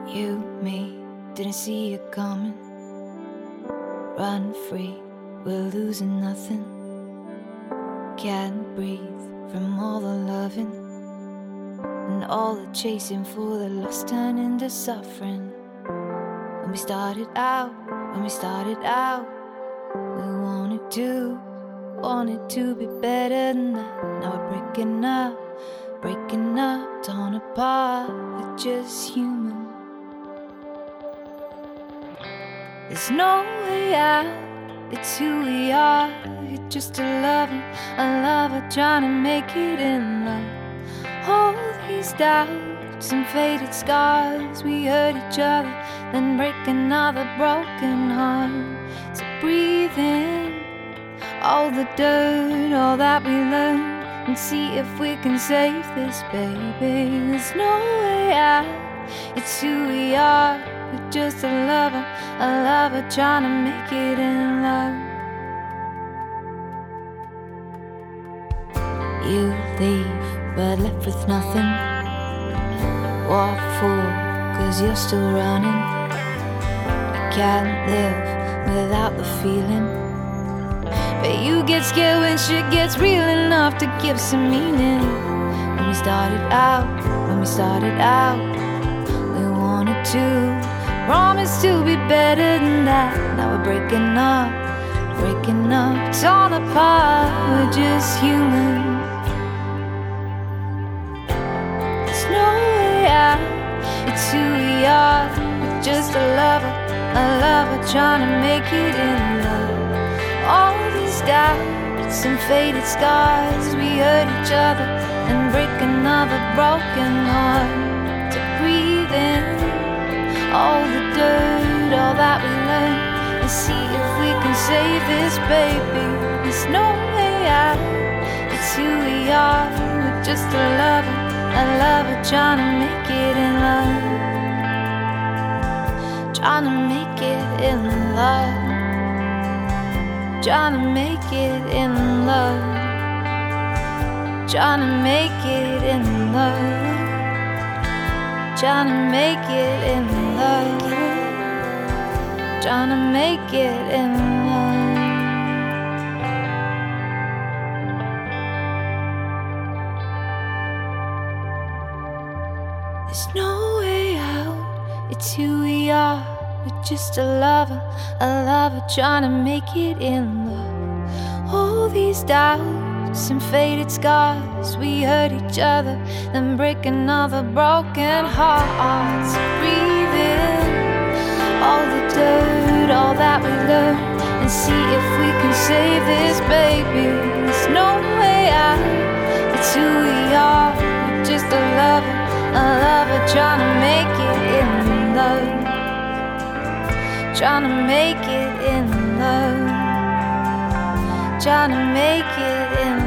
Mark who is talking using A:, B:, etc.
A: You, me, didn't see it coming. Run free, we're losing nothing. Can't breathe from all the loving and all the chasing for the lost turn into suffering. When we started out, we wanted to be better than that. Now we're breaking up, torn apart, we're just human. There's no way out, it's who we are. You're just a lover trying to make it in love. All these doubts and faded scars, we hurt each other, then break another broken heart. So breathe in all the dirt, all that we learned, and see if we can save this, baby. There's no way out, it's who we are. We're just a lover trying to make it in love. You leave, but left with nothing. What for? 'Cause you're still running. You can't live without the feeling. But you get scared when shit gets real enough to give some meaning. When we started out, we wanted to promise to be better than that. Now we're breaking up, torn apart, we're just human. There's no way out, it's who we are. We're just a lover trying to make it in love. All these doubts and faded scars, we hurt each other and break another broken heart. To breathe in all the dirt, all that we learned, and see if we can save this, baby. There's no way out, it's who we are. We're just a lover trying to make it in love. Trying to make it in love. Trying to make it in love. Trying to make it in love. Trying to make it in love. Trying to make it in love. There's no way out, it's who we are. We're just a lover trying to make it in love. All these doubts and faded scars, we hurt each other, then break another broken heart. So breathe in all the dirt, all that we learned, and see if we can save this, baby. There's no way out, it's who we are. We're just a lover trying to make it in love. Trying to make it in love. Trying to make it in love.